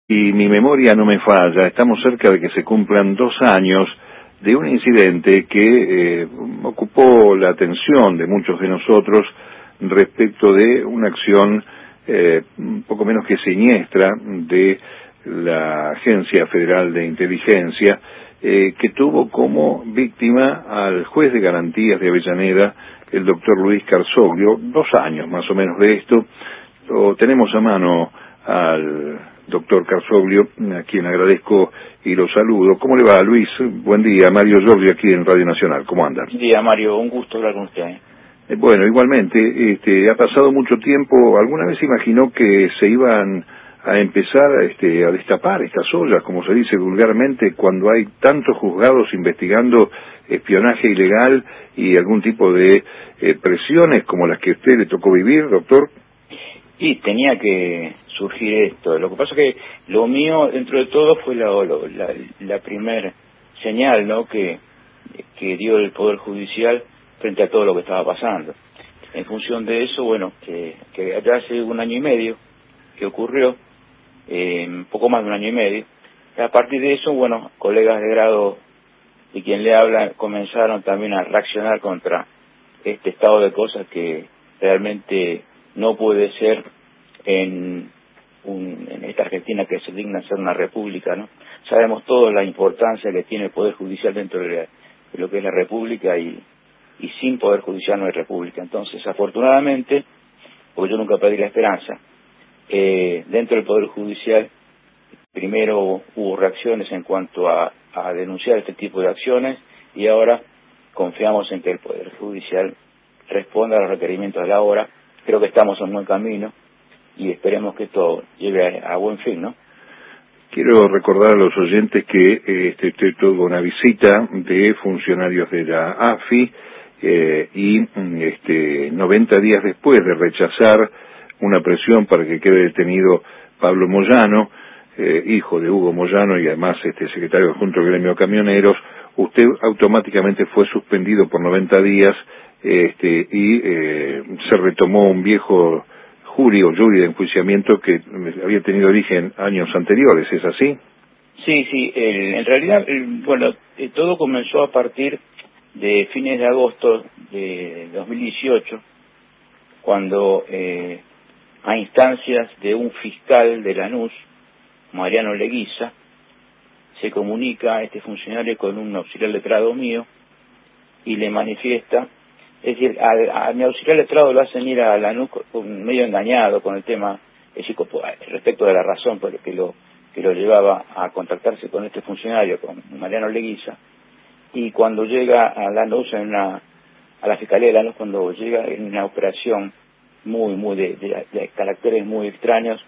Y mi memoria no me falla, estamos cerca de que se cumplan 2 años de un incidente que ocupó la atención de muchos de nosotros respecto de una acción un poco menos que siniestra de la Agencia Federal de Inteligencia, que tuvo como víctima al juez de garantías de Avellaneda, el doctor Luis Carsoglio. 2 años más o menos de esto. Lo tenemos a mano al doctor Carsoglio, a quien agradezco y lo saludo. ¿Cómo le va, Luis? Buen día. Mario Giorgi aquí en Radio Nacional. ¿Cómo anda? Buen día, Mario. Un gusto hablar con usted. Bueno, igualmente, ha pasado mucho tiempo. ¿Alguna vez imaginó que se iban a empezar a destapar estas ollas, como se dice vulgarmente, cuando hay tantos juzgados investigando espionaje ilegal y algún tipo de presiones como las que a usted le tocó vivir, doctor? Y tenía que surgir esto. Lo que pasa es que lo mío, dentro de todo, fue la primer señal, ¿no?, que dio el Poder Judicial frente a todo lo que estaba pasando. En función de eso, bueno, que ya hace 1 año y medio que ocurrió, poco más de 1 año y medio, a partir de eso, bueno, colegas de grado y quien le habla comenzaron también a reaccionar contra este estado de cosas que realmente no puede ser en esta Argentina que se digna ser una república, ¿no? Sabemos todos la importancia que tiene el Poder Judicial dentro de lo que es la república y sin Poder Judicial no hay república. Entonces, afortunadamente, porque yo nunca perdí la esperanza, dentro del Poder Judicial primero hubo reacciones en cuanto a denunciar este tipo de acciones y ahora confiamos en que el Poder Judicial responda a los requerimientos de la hora. Creo que estamos en buen camino y esperemos que esto llegue a buen fin, ¿no? Quiero recordar a los oyentes que usted tuvo una visita de funcionarios de la AFI y 90 días después de rechazar una presión para que quede detenido Pablo Moyano, hijo de Hugo Moyano y además secretario adjunto del gremio de camioneros, usted automáticamente fue suspendido por 90 días y se retomó un viejo jury de enjuiciamiento que había tenido origen años anteriores, ¿es así? Sí, en realidad, bueno, todo comenzó a partir de fines de agosto de 2018, cuando a instancias de un fiscal de Lanús, Mariano Leguiza, se comunica a este funcionario con un auxiliar letrado mío y le manifiesta, es decir, a mi auxiliar letrado lo hacen ir a Lanús medio engañado con el tema respecto de la razón por la que lo llevaba a contactarse con este funcionario, con Mariano Leguiza, y cuando llega a Lanús, a la Fiscalía de Lanús, cuando llega en una operación muy de caracteres muy extraños,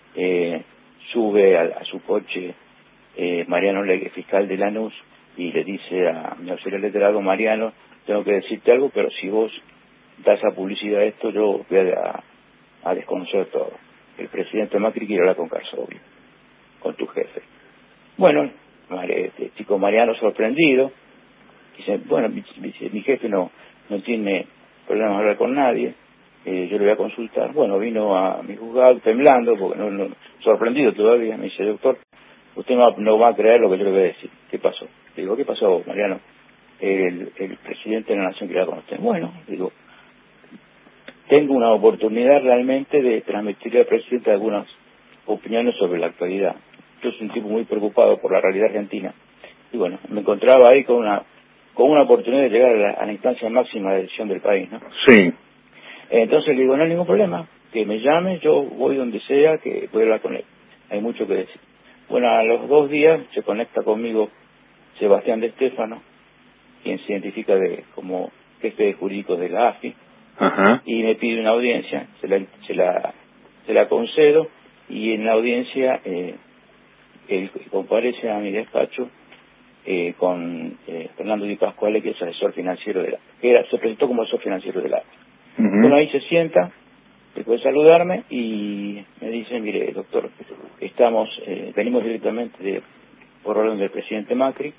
sube a su coche Mariano Leguiza, fiscal de Lanús, y le dice a mi auxiliar letrado: Mariano, tengo que decirte algo, pero si vos das a publicidad esto, yo voy a desconocer todo. El presidente Macri quiere hablar con Carsoglio, con tu jefe. Bueno, este chico Mariano, sorprendido, dice: bueno, mi jefe no tiene problemas de hablar con nadie, yo le voy a consultar. Bueno, vino a mi juzgado temblando, porque no sorprendido todavía. Me dice: doctor, usted no va a creer lo que yo le voy a decir. ¿Qué pasó? Le digo: ¿qué pasó, Mariano? El presidente de la Nación quiere hablar con usted. Bueno, digo, tengo una oportunidad realmente de transmitirle al presidente algunas opiniones sobre la actualidad. Yo soy un tipo muy preocupado por la realidad argentina. Y bueno, me encontraba ahí con una oportunidad de llegar a la instancia máxima de decisión del país, ¿no? Sí. Entonces le digo: no hay ningún problema, que me llame, yo voy donde sea, que voy a hablar con él. Hay mucho que decir. Bueno, a los 2 días se conecta conmigo Sebastián de Stefano, quien se identifica como jefe de jurídicos de la AFI. Ajá. Y me pide una audiencia, se la concedo, y en la audiencia él comparece a mi despacho con Fernando Di Pasquale, que es asesor financiero se presentó como asesor financiero de la AFI. Bueno, ahí se sienta, después de saludarme, y me dice: mire, doctor, venimos directamente por orden del presidente Macri,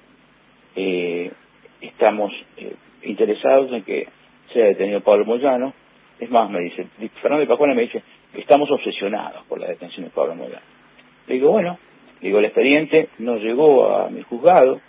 estamos interesados en que sea detenido Pablo Moyano. Es más, me dice, Fernando de Pascual me dice: estamos obsesionados por la detención de Pablo Moyano. Le digo: bueno, Digo, el expediente no llegó a mi juzgado,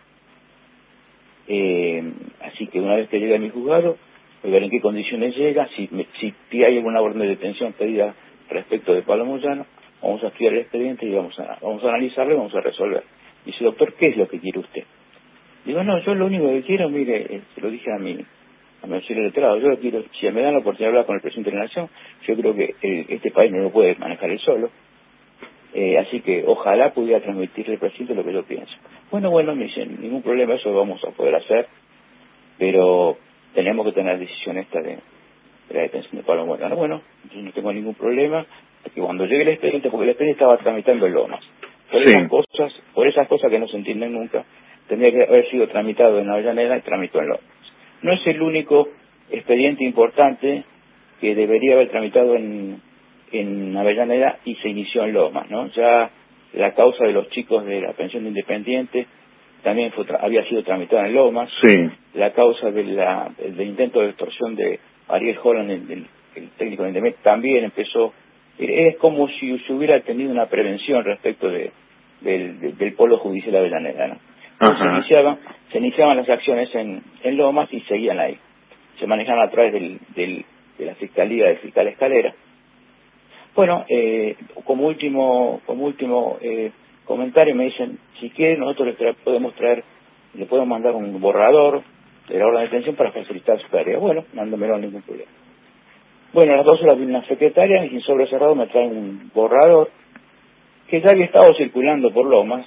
así que una vez que llegue a mi juzgado, voy a ver en qué condiciones llega, si hay alguna orden de detención pedida respecto de Pablo Moyano, vamos a estudiar el expediente y vamos a analizarlo y vamos a resolver. Dice, doctor, ¿qué es lo que quiere usted? Digo, no, yo lo único que quiero, mire, se lo dije a mi auxiliar letrado, yo lo quiero, si me dan la oportunidad de hablar con el presidente de la Nación, yo creo que este país no lo puede manejar él solo, así que ojalá pudiera transmitirle al presidente lo que yo pienso. Bueno, me dicen, ningún problema, eso lo vamos a poder hacer, pero tenemos que tener decisión esta de la detención de Pablo Moyano. Bueno, yo no tengo ningún problema, que cuando llegue el expediente, porque el expediente estaba tramitando en Lomas, por esas cosas que no se entienden nunca, tendría que haber sido tramitado en Avellaneda y tramitó en Lomas. No es el único expediente importante que debería haber tramitado en Avellaneda y se inició en Lomas, ¿no? Ya la causa de los chicos de la pensión de independiente también había sido tramitada en Lomas. Sí. La causa del intento de extorsión de Ariel Holland, el técnico de Indemet, también empezó. Es como si se hubiera tenido una prevención respecto del polo judicial de Avellaneda, ¿no? Se iniciaban las acciones en Lomas y seguían ahí. Se manejaban a través de la Fiscalía del fiscal Escalera. Bueno, como último comentario me dicen, si quieren nosotros le podemos mandar un borrador de la orden de detención para facilitar su tarea. Bueno, mándamelo, ningún problema. Bueno, a las 12 viene una secretaria y sin sobre cerrado me traen un borrador que ya había estado circulando por Lomas.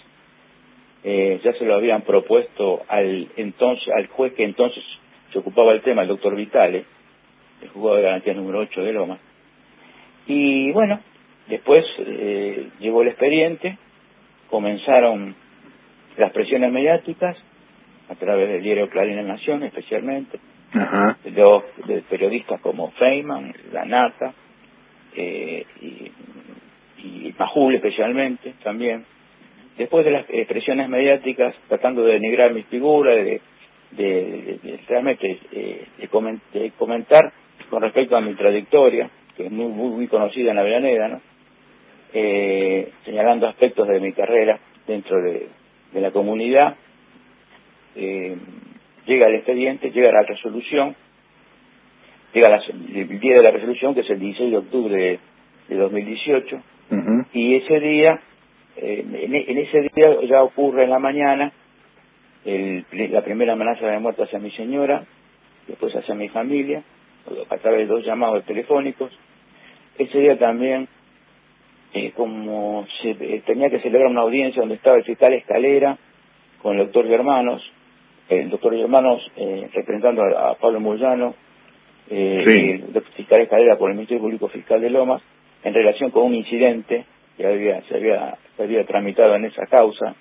Ya se lo habían propuesto al juez que entonces se ocupaba del tema, el doctor Vitale, el juzgado de garantía número 8 de Lomas. Y bueno, después llegó el expediente, comenzaron las presiones mediáticas a través del diario Clarín en Nación, especialmente, de periodistas como Feynman, La Nata, y Majul especialmente también. Después de las presiones mediáticas, tratando de denigrar mi figura, realmente de comentar con respecto a mi trayectoria, que es muy conocida en la Avellaneda, ¿no? Señalando aspectos de mi carrera dentro de la comunidad, llega el expediente, llega la resolución, el día de la resolución, que es el 16 de octubre de 2018, y ese día, en ese día ya ocurre en la mañana la primera amenaza de muerte hacia mi señora, después hacia mi familia, a través de 2 llamados telefónicos. Ese día también, como tenía que celebrar una audiencia donde estaba el fiscal Escalera con el doctor Germanos, representando a Pablo Moyano, el fiscal Escalera por el Ministerio Público Fiscal de Lomas, en relación con un incidente que se había tramitado en esa causa.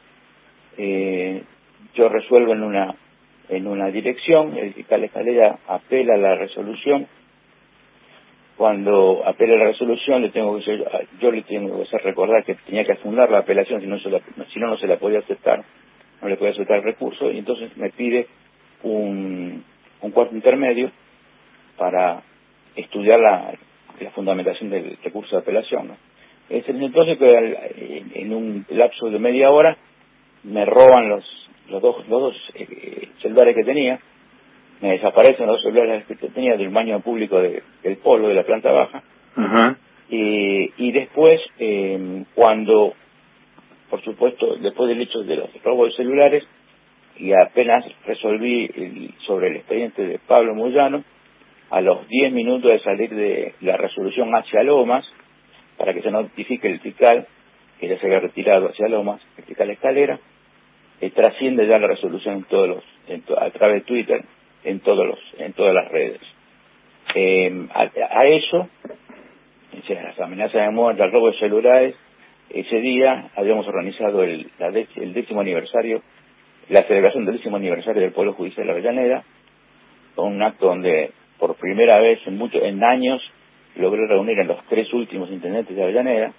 Yo resuelvo en una dirección, el fiscal Escalera apela a la resolución. Cuando apela a la resolución, yo le tengo que hacer recordar que tenía que fundar la apelación, si no no se la podía aceptar, no le podía aceptar el recurso, y entonces me pide un cuarto intermedio para estudiar la fundamentación del recurso de apelación, ¿no? Es entonces que en un lapso de media hora me roban los dos celulares que tenía, me desaparecen los 2 celulares que tenía del baño público del polo de la planta baja. Y después, cuando, por supuesto, después del hecho de los robos de celulares, y apenas resolví sobre el expediente de Pablo Moyano, a los 10 minutos de salir de la resolución hacia Lomas, para que se notifique el fiscal que ya se había retirado hacia Lomas, el fiscal Escalera, trasciende ya la resolución a través de Twitter, en todas las redes. A eso, las amenazas de muerte, el robo de celulares, ese día habíamos organizado el 10º aniversario, la celebración del 10º aniversario del Polo Judicial de Avellaneda, con un acto donde por primera vez en años logré reunir a los 3 últimos intendentes de Avellaneda.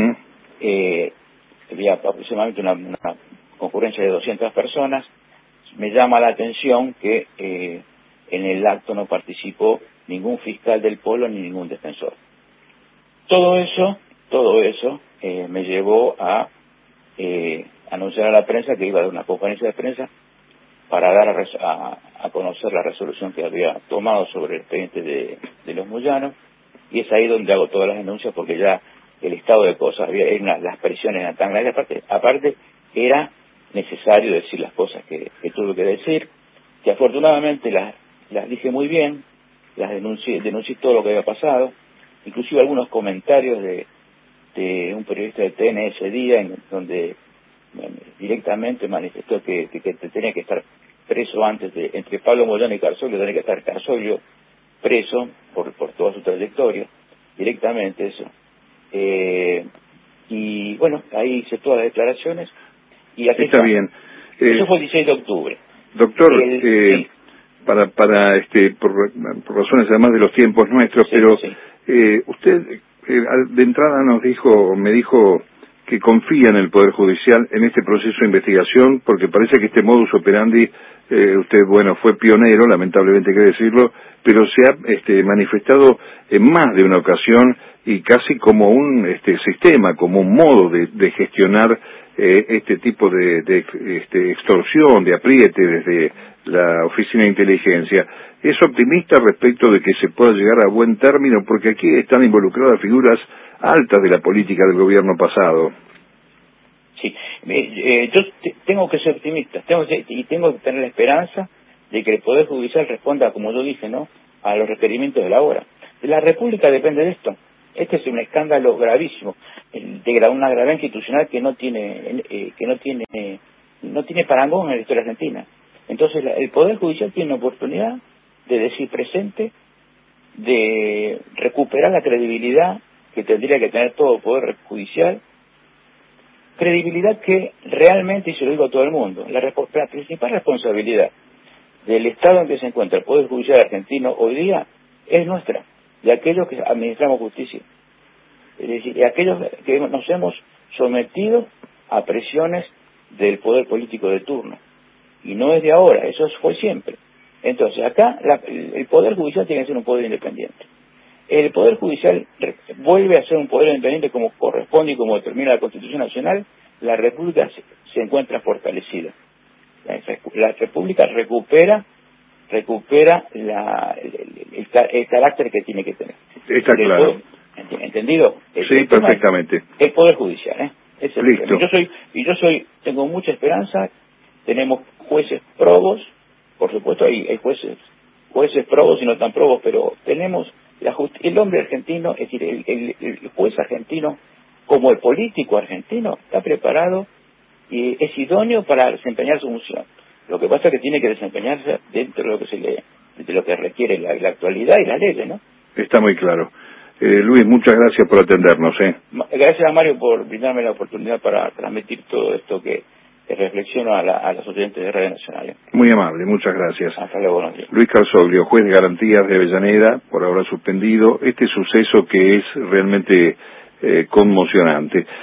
Había aproximadamente una concurrencia de 200 personas. Me llama la atención que en el acto no participó ningún fiscal del polo ni ningún defensor. Todo eso me llevó a anunciar a la prensa que iba a dar una conferencia de prensa para dar a conocer la resolución que había tomado sobre el expediente de los Moyanos, y es ahí donde hago todas las denuncias, porque ya el estado de cosas, las presiones eran tan grandes, aparte era necesario decir las cosas que tuve que decir, que afortunadamente las dije muy bien, las denuncié todo lo que había pasado, inclusive algunos comentarios de un periodista de TN ese día, en donde directamente manifestó que tenía que estar preso entre Pablo Moyano y Carzoglio, tenía que estar Carzoglio preso por toda su trayectoria, directamente eso. Y bueno, ahí hice todas las declaraciones y aquí está bien. Eso fue el 16 de octubre. Doctor, sí. por razones además de los tiempos nuestros, Sí, pero sí. usted de entrada me dijo que confía en el Poder Judicial en este proceso de investigación, porque parece que este modus operandi, usted, bueno, fue pionero, lamentablemente hay que decirlo, pero se ha manifestado en más de una ocasión y casi como un sistema, como un modo de gestionar este tipo de extorsión, de apriete desde la Oficina de Inteligencia. ¿Es optimista respecto de que se pueda llegar a buen término? Porque aquí están involucradas figuras altas de la política del gobierno pasado. Sí, yo tengo que ser optimista, tengo que tener la esperanza de que el Poder Judicial responda, como yo dije, ¿no?, a los requerimientos de la hora. La República depende de esto. Este es un escándalo gravísimo, de una gravedad institucional que no tiene parangón en la historia argentina. Entonces, el Poder Judicial tiene una oportunidad de decir presente, de recuperar la credibilidad que tendría que tener todo el Poder Judicial, credibilidad que realmente, y se lo digo a todo el mundo, la principal responsabilidad del estado en que se encuentra el Poder Judicial argentino hoy día es nuestra, de aquellos que administramos justicia. Es decir, de aquellos que nos hemos sometido a presiones del poder político de turno. Y no es de ahora, eso fue siempre. Entonces, acá el Poder Judicial tiene que ser un poder independiente. El Poder Judicial vuelve a ser un poder independiente como corresponde y como determina la Constitución Nacional. La República se encuentra fortalecida. La República recupera el carácter que tiene que tener. Está claro. ¿Entendido? Sí, perfectamente. El Poder Judicial, es el Listo. tengo mucha esperanza. Tenemos jueces probos, por supuesto hay jueces probos y no tan probos, pero tenemos el hombre argentino, es decir, el juez argentino, como el político argentino, está preparado y es idóneo para desempeñar su función. Lo que pasa es que tiene que desempeñarse dentro de lo que requiere la actualidad y las leyes, ¿no? Está muy claro. Luis, muchas gracias por atendernos. Gracias a Mario por brindarme la oportunidad para transmitir todo esto que reflexiono a los oyentes de Radio Nacional. Muy amable, muchas gracias. Hasta luego, buenos días. Luis Carzoglio, juez de garantías de Avellaneda, por ahora suspendido este suceso que es realmente conmocionante.